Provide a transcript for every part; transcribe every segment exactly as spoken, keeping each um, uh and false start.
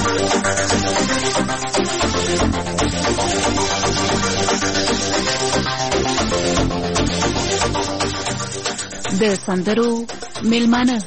د سندرو میلمانه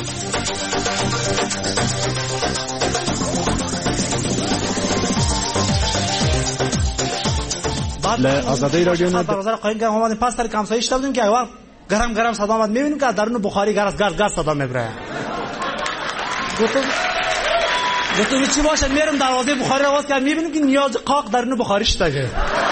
ل آزادی رادیو نه بازار قایم که اومدیم پس سر کمسایی شده بودیم که اول گرم گرم صدا اومد میبینیم که درون بخاری گرس گرس گرس صدا میبره. گفتم گفتم چی باشه میرم دروازه بخاری رو باز کردم میبینیم که نیاز قاق درون بخاری شده.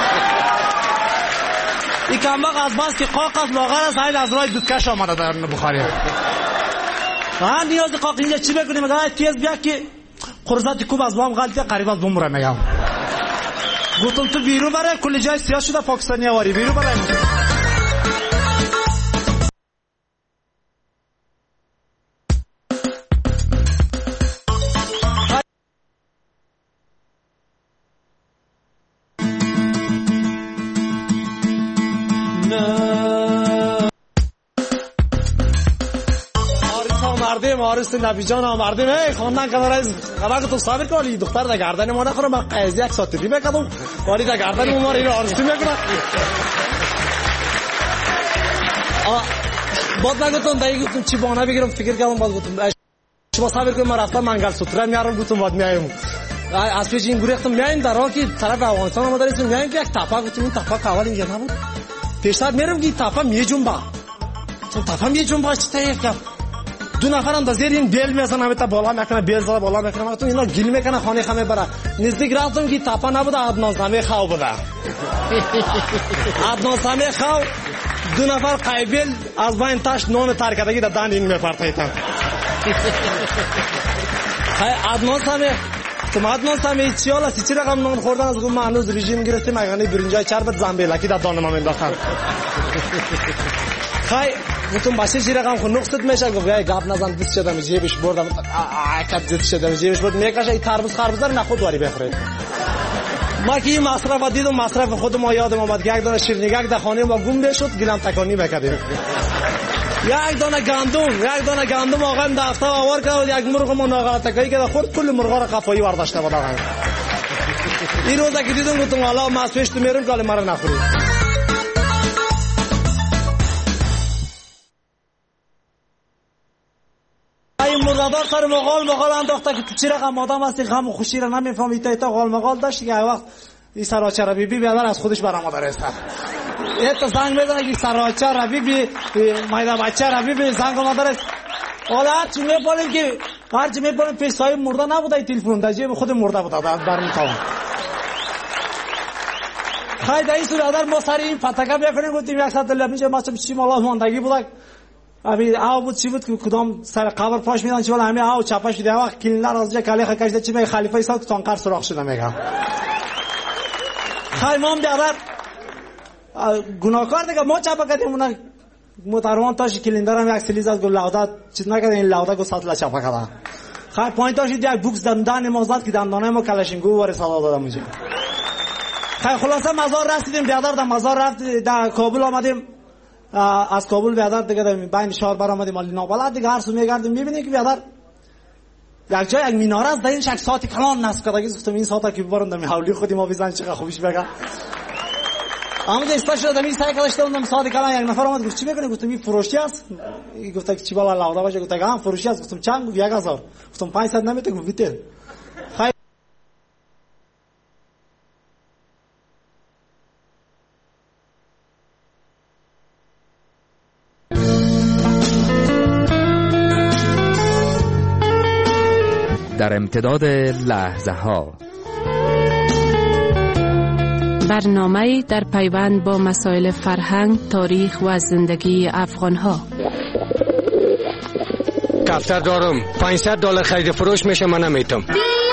این کمبخت از بس که قاق از لاغر است حیل از راه دودکش آمده درون بخاری. ها نیاز قاق اینجا چی بکنیم؟ میگه تیز بیا که قرضات کوب از بام غلطی قریب از بم میره. میگم گفتم تو بیرو برای کل جای سیاه شده پاکستانی آواری بیرو برای مردم آرست نبی جان آمردیم ای خواندن که رئیس خبر تو صابر کالی دختر در گردن ما نخوره من قضیه یک ساعت دیگه بکدم ولی در گردن ما اینو آرستی میکنه بعد نگفتم دیگه گفتم چی بهانه بگیرم فکر کردم باز گفتم شما صبر کنید ما رفتم منگل سوتره میارم گفتم بعد میایم از پیش این گروه گفتم میایم در راه که طرف افغانستان ما داریم میایم که یک تپه گفتم این تپه اول اینجا نبود پیشتر میرم که تپه میجنبه تو تپه میجنبه چه یک دو نفر اندازه این بیل میزنن تا بالا میکنه بیل زده بالا میکنه تو اینا گیل میکنه خانه خمه بره نزدیک رفتم که تپه نبوده عدنان سمی خو بوده عدنان سمی خو دو نفر قایبل از بین تاش نون ترکدگی در دان این میپرتایتن خای عدنان سمی تو عدنان سمی چی حالا سی چی رقم نون خوردن از گفتم هنوز رژیم گرفتیم مگانی برنجای چربت زنبیلکی در دان ما مینداختن خای گفتم باشه چی رقم خود نقصت میشه گفت یا گپ نزن دست شدم جیبش بردم آکت دست شدم جیبش برد میکشه این ترمز خربزه رو نخود واری بخورید ما که این مصرف دیدم مصرف خود ما یادم آمد که یک دانه شیرینیگک در خانه ما گم بشد گیلم تکانی بکردیم یک دانه گندم یک دانه گندم آقایم دفته آور کرد یک مرغ ما ناغلط تکایی کرد خورد کل مرغا رو قفایی ورداشته بود آقایم این روزا که دیدم گفتم حالا ما از پیش تو میرم که ما رو نخورید این مردار سر مغال مغال انداخته که تو چی رقم آدم هستی غم و خوشی را نمیفهمی تا تا غال مغال داشت که وقت این سراچه را بی بی بیادر از خودش برآمده است یه تا زنگ میزنه که سراچه را بی بی مایده بچه را بی بی زنگ آمده است حالا هرچی میپالیم که هرچی میپالیم پیسای مرده نبوده این تلفن در جیب خود مرده بوده برمیتاون خیلی در این صورت ما سر این فتکه بیکنیم گفتیم یک ساعت دل میشه ما چی مالا ماندگی بوده ابی آو بود چی بود که کدام سر قبر پاش میدن چه ولی همه آو چپاش دیده وقت کلینر از جا کلیخ کشیده چی می خلیفه ایسا که تانکر سراخ شده میگم خیلی ما هم بیادر گناهکار دیگه ما چپا کردیم اونا متروان تاش کلینر هم یک سلیز از گل لعوده چیز نکرده این لعوده گو ساتلا چپا کرده خیلی پایین تاش یک بوکس دندان ما زد که دندانه ما کلاشینگو واری صدا داده میشه خیلی خلاصه مزار رسیدیم بیادر در مزار رفت در کابل آمدیم از کابل بیادر دیگه در بین شهر بر آمدیم مالی نابلد دیگه هر سو میگردیم میبینیم که بیادر یک جای یک میناره است در این شک ساعتی کلان نصب کرده گفتم این ساعت که ببرم در حولی خودی ما بزن چقدر خوبیش بگم اما دیستا شده در این سعی کردشته بودم ساعت کلان یک نفر آمد گفت چی میکنی گفتم این فروشی است گفت که چی بالا لاوده باشه گفت هم فروشی است گفتم چند گفت یک هزار گفتم پانصد نمیته گفت بیته در امتداد لحظه ها برنامه در پیوند با مسائل فرهنگ، تاریخ و زندگی افغان ها. دفتر دارم پانصد دلار خرید فروش میشه من نمیتونم.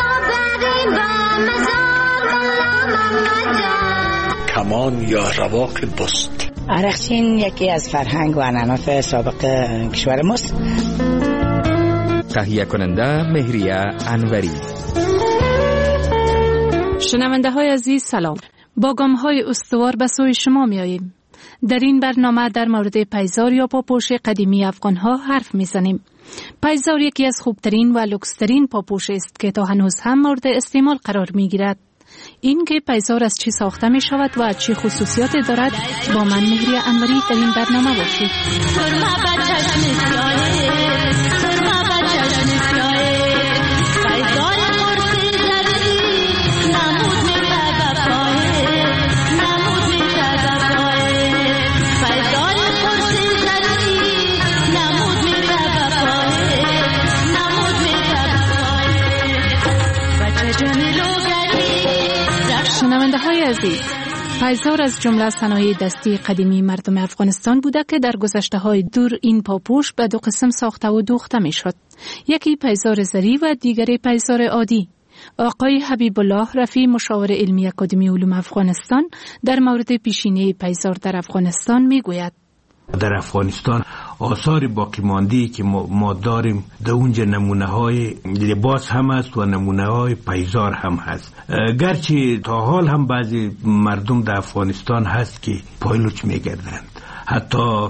کمان یا رواق بست. عرقچین یکی از فرهنگ و عنعنات سابق کشور ماست. تهیه کننده مهریه انوری. شنونده های عزیز سلام. با گام های استوار به سوی شما می آییم. در این برنامه در مورد پیزار یا پاپوش قدیمی افغان ها حرف می زنیم. پایزار یکی از خوبترین و لوکسترین پاپوش است که تا هنوز هم مورد استعمال قرار می گیرد. این که پایزار از چی ساخته می شود و چی خصوصیات دارد با من مهریه انوری در این برنامه باشید. شنونده های عزیز، پایزار از جمله صنایع دستی قدیمی مردم افغانستان بوده که در گذشته های دور این پاپوش به دو قسم ساخته و دوخته می شد. یکی پایزار زری و دیگری پایزار عادی. آقای حبیب الله رفیع مشاور علمی اکادمی علوم افغانستان در مورد پیشینه پایزار در افغانستان می گوید. در افغانستان آثار باقی مانده‌ای که ما داریم در اونجا نمونه های لباس هم هست و نمونه های پایزار هم هست. گرچه تا حال هم بعضی مردم در افغانستان هست که پایلوچ میگردند. حتی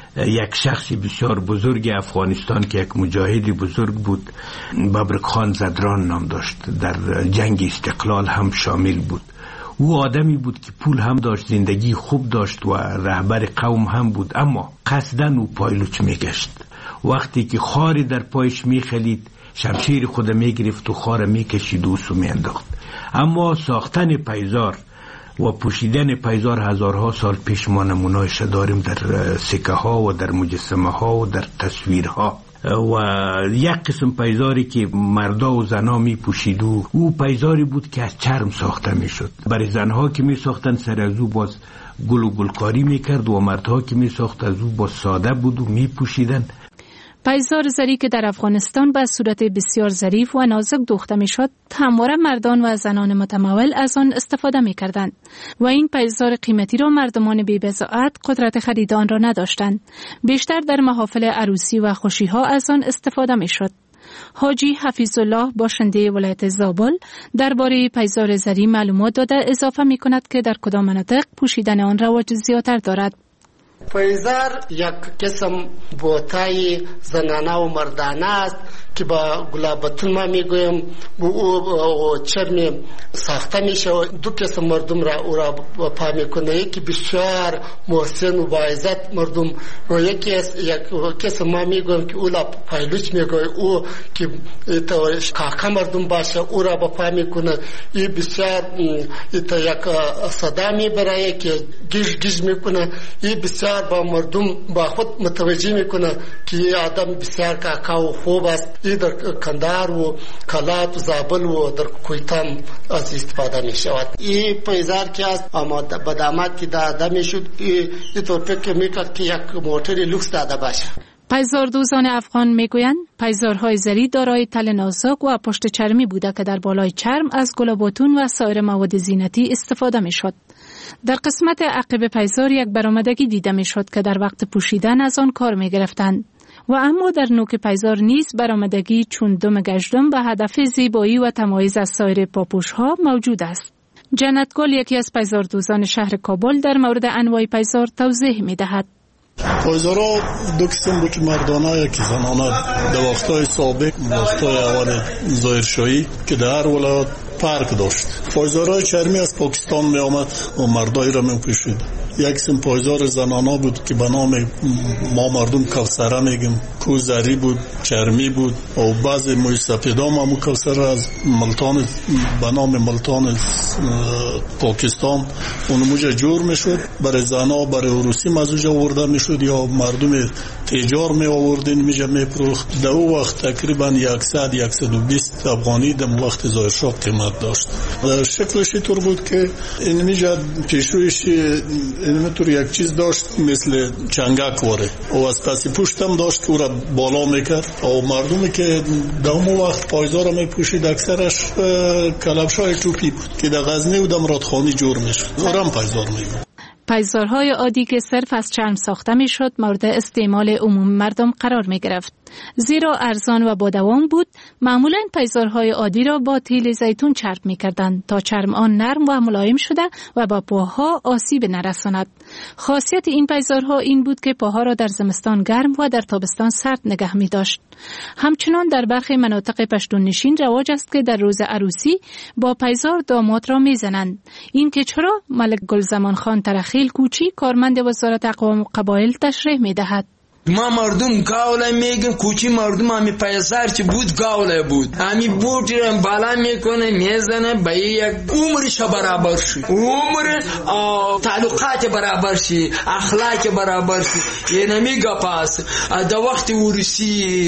یک شخص بسیار بزرگ افغانستان که یک مجاهد بزرگ بود، ببرک خان زدران نام داشت، در جنگ استقلال هم شامل بود. او آدمی بود که پول هم داشت، زندگی خوب داشت و رهبر قوم هم بود، اما قصدن او پایلوچ میگشت. وقتی که خاری در پایش میخلید شمشیر خود میگرفت و خار میکشید و سو میانداخت. اما ساختن پایزار و پوشیدن پایزار هزارها سال پیش ما نمونه‌اش داریم در سکه ها و در مجسمه ها و در تصویرها. و یک قسم پایزاری که مردا و زنا می پوشید و او پایزاری بود که از چرم ساخته می شد. برای زنها که می ساختن سر از او باز گل و گلکاری می کرد و مردها که می ساخت از او باز ساده بود و می پوشیدن. پایزار زری که در افغانستان به صورت بسیار ظریف و نازک دوخته می شد، همواره مردان و زنان متمول از آن استفاده می کردند و این پایزار قیمتی را مردمان بی بضاعت قدرت خرید آن را نداشتند. بیشتر در محافل عروسی و خوشی ها از آن استفاده می شد. حاجی حفیظ الله باشنده ولایت زابل درباره پایزار زری معلومات داده، اضافه می کند که در کدام مناطق پوشیدن آن رواج زیادتر دارد. پایزار یک قسم بوتای زنانه و مردانه است که با گلابتون ما میگویم او چرم ساخته میشه. دو قسم مردم را او را پا میکنه، یکی بسیار محسن و باعزت مردم و یکی یک قسم ما میگویم که او را پایلوچ میگویم، او که کاکا مردم باشه او را با پا میکنه. این بسیار یک صدا میبره که گیج گیج میکنه. این بسیار با مردم با خود متوجه میکنه که این آدم بسیار کاکا و خوب است. این در کندهار و کلات و زابل و در کویتام از استفاده می شود. این پایزار که از آماده بدامت که داده می شد، این طور فکر می کرد که یک موتر لوکس داده باشه. پایزار دوزان افغان می گویند پایزارهای زری دارای تل نازک و پشت چرمی بوده که در بالای چرم از گلاباتون و سایر مواد زینتی استفاده می شد. در قسمت عقب پایزار یک برآمدگی دیده می شد که در وقت پوشیدن از آن کار می گرفتند و اما در نوک پایزار نیز برآمدگی چون دم گشتم به هدف زیبایی و تمایز از سایر پاپوش ها موجود است. جنت گل یکی از پایزار دوزان شهر کابل در مورد انواع پایزار توضیح می دهد. پایزارها دو قسم بود، مردانه یکی زنانه. در وقتهای سابق، وقتهای اول ظاهرشاهی که در هر ولایت فرق داشت. پایزارهای چرمی از پاکستان می آمد و مردایی را می پوشید. یک قسم پایزار زنانه بود که به نام ما مردم کوثره میگیم، کو زری بود، چرمی بود و بعضی موی سفیدا هم همون کوثره از ملتان به نام ملتان پاکستان اونموجه جور میشد. برای زنا برای عروسی مزوجه آورده میشد یا مردم تجار می آوردین میجه میپروخت. در او وقت تقریبا صد صد و بیست افغانی در وقت ظاهرشاه قیمت داشت. شکلش طور بود که این میجه پیشویش اینطور یک چیز داشت مثل چنگک واره و از پسی پشتم داشت که او را بالا میکرد و مردمی که در اون وقت پایزار را میپوشید اکثرش کلبشای توپی بود که در غزنی و در مرادخانی جور میشد. اورم پایزار میگه. پایزارهای عادی که صرف از چرم ساخته میشد مورد استعمال عموم مردم قرار می گرفت. زیرا ارزان و با دوام بود. معمولاً پیزارهای عادی را با تیل زیتون چرب می‌کردند تا چرم آن نرم و ملایم شده و با پاها آسیب نرساند. خاصیت این پیزارها این بود که پاها را در زمستان گرم و در تابستان سرد نگه می‌داشت. همچنان در برخی مناطق پشتون نشین رواج است که در روز عروسی با پیزار داماد را می‌زنند. این که چرا ملک گلزمان خان ترخیل کوچی کارمند وزارت اقوام و قبایل تشریح می‌دهد. ما مردم گاوله میگن کوچی مردم همی پیزار چی بود گاوله بود همی بود بالا میکنه میزنه به یک عمرش برابر شی عمر تعلقات برابر شی اخلاق برابر شی یعنی میگه پاس در وقت ورسی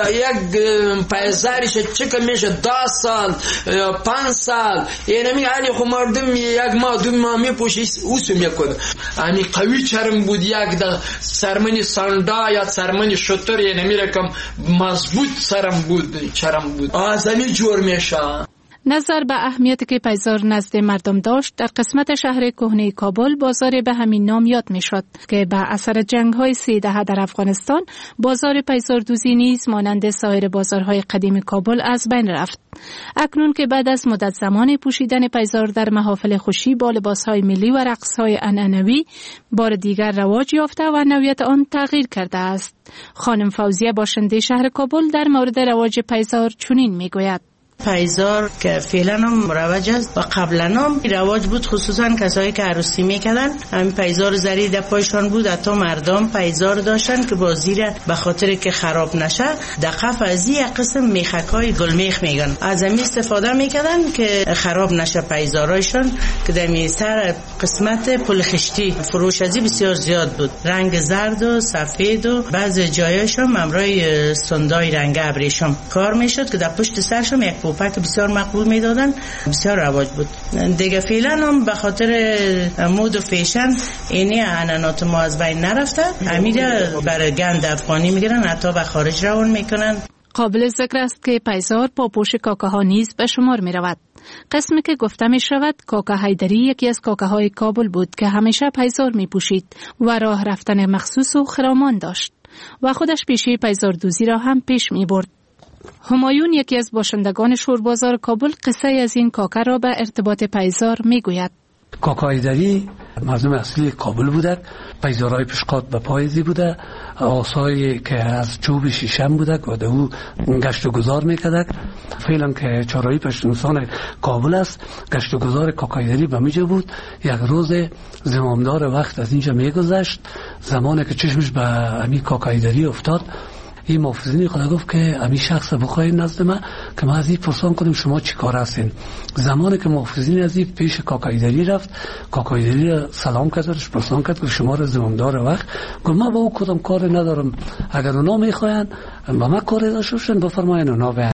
یک پیزارش چک میشه ده سال پنج سال یعنی می علی خو مردم یک ما دو ما میپوشی اوسو میکنه همی قوی چرم بود یک در سرمنی ساندا یا سرمنی شطور یعنی میرکم مضبوط سرم بود چرم بود آزمی جور میشه. نظر به اهمیتی که پیزار نزد مردم داشت در قسمت شهر کهنه کابل بازار به همین نام یاد میشد که به اثر جنگ‌های سی دهه در افغانستان بازار پیزاردوزی نیز مانند سایر بازارهای قدیم کابل از بین رفت. اکنون که بعد از مدت زمان پوشیدن پیزار در محافل خوشی با لباسهای ملی و رقصهای عنعنوی بار دیگر رواج یافته و نوعیت آن تغییر کرده است. خانم فوزیه باشنده شهر کابل در مورد رواج پیزار چنین میگوید: پیزار که فعلا هم مروج است و قبلا هم رواج بود، خصوصا کسایی که عروسی میکردن همین پیزار زری در پایشان بود. حتی مردم پیزار داشتن که با زیر به خاطر که خراب نشه دقف از یک قسم میخکای گلمیخ میگن از همین استفاده میکردن که خراب نشه پیزارایشان که در سر قسمت پل خشتی فروش ازی بسیار زیاد بود، رنگ زرد و سفید و بعض جایاشون ممرای سندای رنگ ابریشم کار میشد که در پشت سرشون یک پوپک بسیار مقبول میدادن، بسیار رواج بود. دیگه فعلا هم به خاطر مود و فیشن اینی عنعنات ما از بین نرفته، امیره برای گند افغانی میگیرن حتی به خارج روان میکنن. قابل ذکر است که پیزار پاپوش کاکاها نیز به شمار می رود. قسمی که گفته می شود کاکا حیدری یکی از کاکاهای کابل بود که همیشه پیزار می پوشید و راه رفتن مخصوص و خرامان داشت و خودش پیشه پیزار دوزی را هم پیش می برد. همایون یکی از باشندگان شوربازار کابل قصه از این کاکا را به ارتباط پیزار می گوید. کاکا حیدری مردم اصلی کابل بوده، پیزارهای پشقات به پایزی بوده، آسایی که از چوب شیشم بوده و ده او گشت و گذار میکرده. فعلا که چهارراه پشتونستان کابل است، گشت و گذار کاکا حیدری به میجا بود. یک روز زمامدار وقت از اینجا میگذشت، زمانی که چشمش به امی کاکا حیدری افتاد این محافظین خدا گفت که امی شخص بخواهید نزد من که ما از این پرسان کنیم شما چی کار هستین. زمانی که محافظین از این پیش کاکا حیدری رفت، کاکا حیدری سلام کردش، پرسان کرد که شما را زمامدار وقت، گفت من با او کدام کار ندارم، اگر اونا میخواین با من کار داشته باشن بفرمایین اونا بیان.